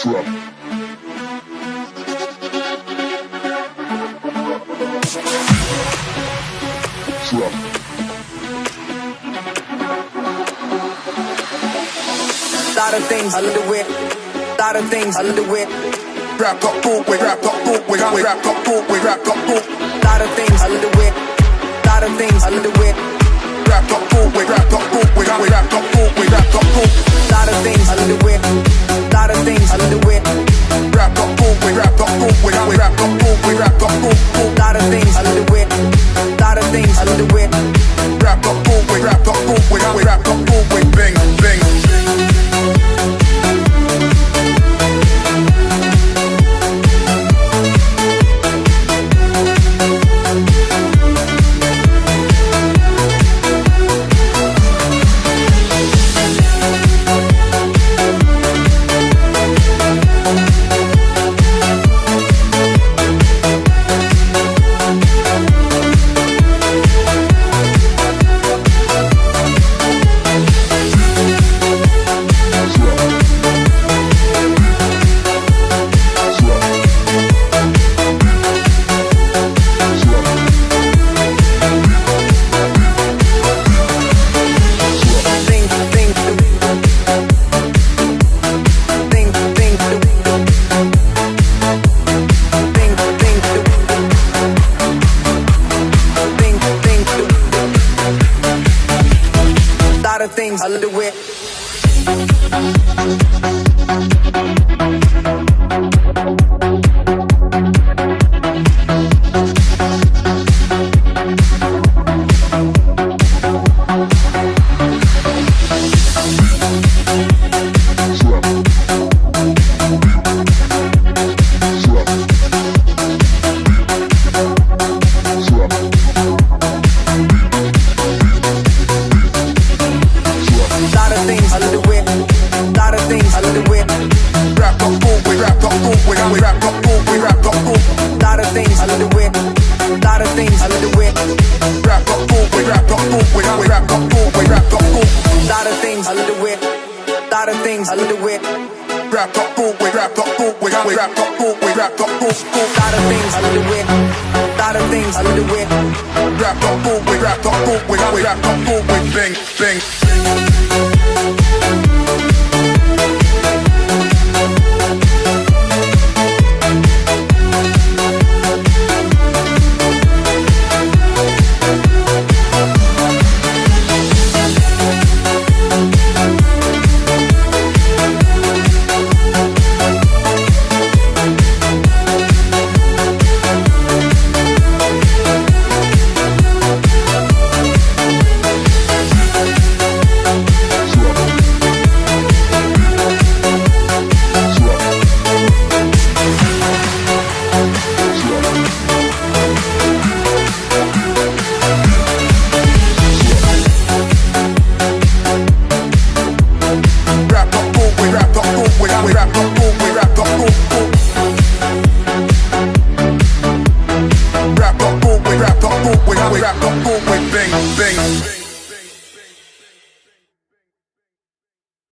Trap. Trap. Lot of things I do it. Lot of things I do it. Rap up, boom, we rap up, boom, we rap up, boom, we rap up, boom. Lot of things I do it. Lot of things I do it. Rap up, boom, we rap up, boom, we rap up, boom, we rap up, boom. Lot of things I do it. Lot of things I do it. Rap up, boom, we rap up, boom, we rap up, boom, we rap up, boom, boom. Lot of things I do it. Lot of things I do it. Rap up, boom, we rap up, boom, we rap up, boom, we bang, bang. Things I do it. Rap up, boom, we rap up, boom, we rap up, boom, we rap up, boom, boom. Lot of things I do it. Lot of things I do it. Rap up, boom, we rap up, boom, we rap up, boom, we bang, bang.